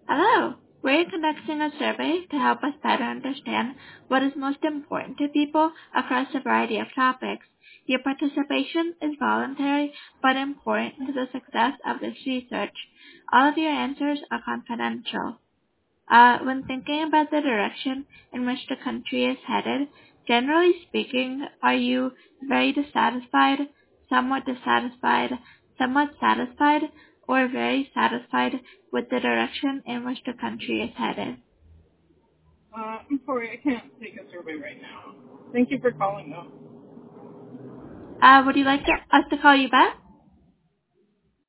Hello. We're conducting a survey to help us better understand what is most important to people across a variety of topics. Your participation is voluntary but important to the success of this research. All of your answers are confidential. When thinking about the direction in which the country is headed, generally speaking, are you very dissatisfied, somewhat satisfied, or very satisfied with the direction in which the country is headed? I'm sorry, I can't take a survey right now. Thank you for calling, though. Would you like us to call you back?